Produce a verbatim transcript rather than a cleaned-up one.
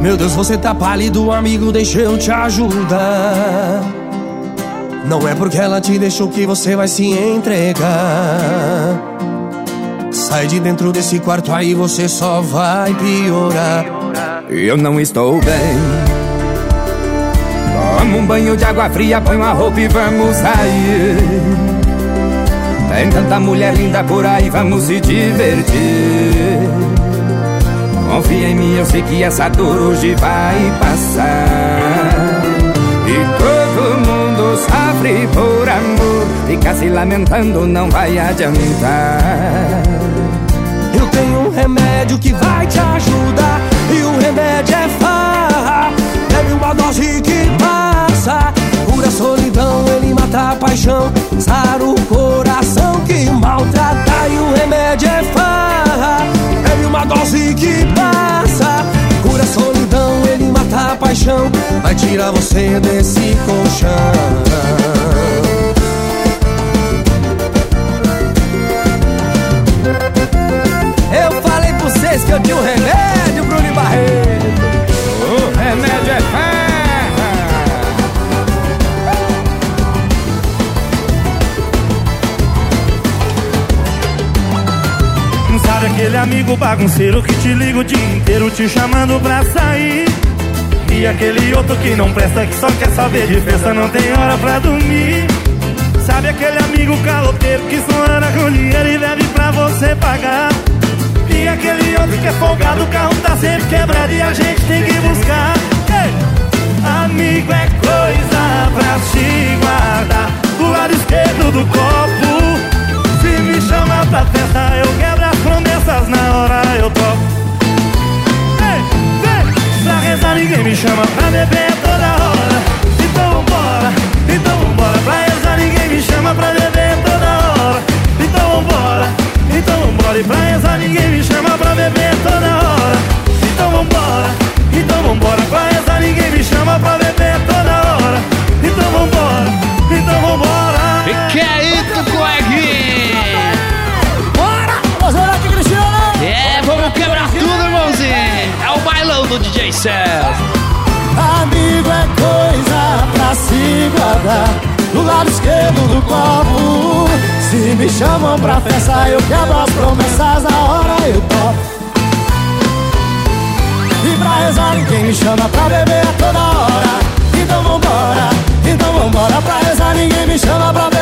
Meu Deus, você tá pálido, amigo, deixa eu te ajudar. Não é porque ela te deixou que você vai se entregar. Sai de dentro desse quarto aí, você só vai piorar. Eu não estou bem. Toma um banho de água fria, põe uma roupa e vamos sair. Tem tanta mulher linda por aí, vamos se divertir. Confia em mim, eu sei que essa dor hoje vai passar. E todo mundo sofre por amor, ficar se lamentando não vai adiantar. Eu tenho um remédio que vai te ajudar, e o remédio é farra. Bebe uma dose que passa, cura a solidão, ele mata a paixão, sara o coração que maltrata. E o remédio é farra. Bebe uma dose que passa, cura a solidão, ele mata a paixão, vai tirar você desse colchão. Eu falei pra vocês que eu tinha um remédio, Bruno Barreto. O remédio é farra. Sabe aquele amigo bagunceiro que te liga o dia inteiro te chamando pra sair? E aquele outro que não presta, que só quer saber de festa, não tem hora pra dormir? Sabe aquele amigo caloteiro que só anda com dinheiro e deve pra você pagar? E aquele outro que é folgado, o carro tá sempre quebrado e a gente tem que buscar. Ei! Amigo é coisa pra se guardar do lado esquerdo do copo. Se me chama pra festa, eu quebro as promessas, na hora eu toco. Ei, ei! Pra rezar ninguém me chama, pra beber toda hora. Então vambora, então vambora. Pra rezar ninguém me chama, pra beber toda hora. Então vambora, então vambora. E pra rezar ninguém me chama, pra beber toda hora. Então vambora, então vambora. Pra rezar ninguém me chama, pra beber toda hora. Então vambora, então vambora. E que é isso, coleguinha? É, vamos quebrar tudo, irmãozinho. É o bailão do D J Celso. Amigo é coisa pra se guardar do lado esquerdo do copo. Se me chamam pra festa, eu quebro as promessas, na hora eu topo. E pra rezar ninguém me chama, pra beber a toda hora. Então vambora, então vambora. Pra rezar ninguém me chama, pra beber